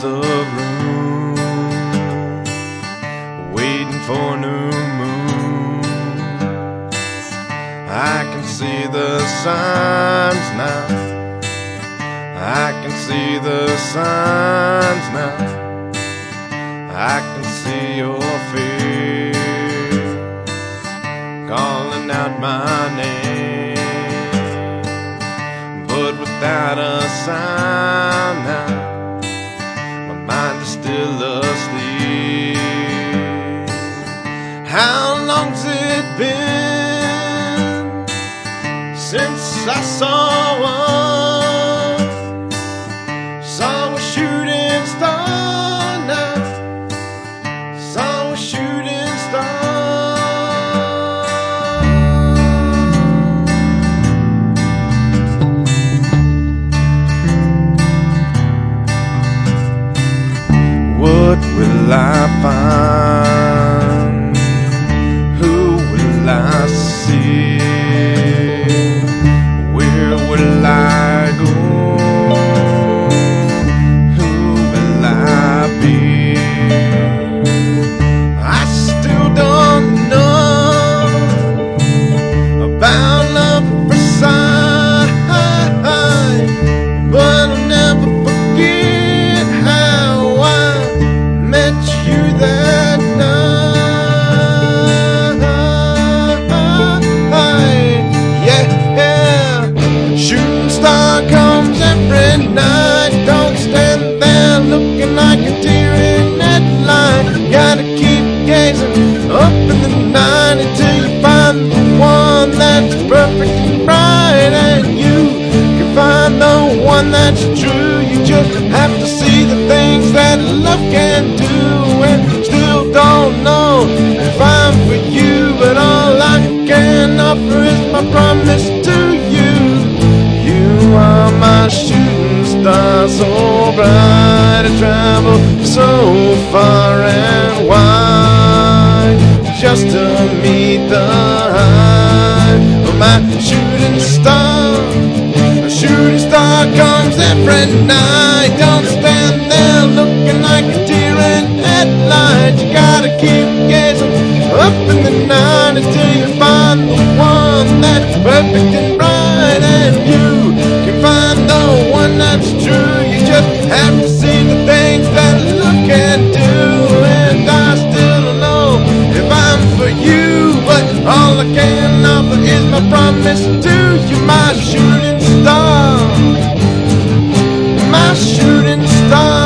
of room, waiting for a new moon. I can see the signs now, I can see the signs now, I can see your face calling out my name, but without a sound now, my mind is still asleep. How long's it been since I saw a shooting star now, saw a shooting star. What will I find? Who will I see? Where will I go? Who will I be? I still don't know about love at first sight, but I'll never forget how I met you that night. Yeah, shooting star comes every night. Don't stand there looking like a deer in headlight. Gotta keep gazing up in the night until you find the one that's perfect and bright, and you can find the one that's true. You just have to see the things that love can do, and still don't know if I'm for you, but all I can offer is my promise to you. You are my shooting star, so bright, I travel so far and wide just to meet the high of my shooting star. A shooting star comes every night. Don't stand there looking like a deer in headlights. You gotta keep gazing up in the night until you find the one that's perfect and bright, and you can find the one that's true. You just have to see the things that love can do, and I still don't know if I'm for you, but all I can offer is my promise to you, my shooting star, my shooting star.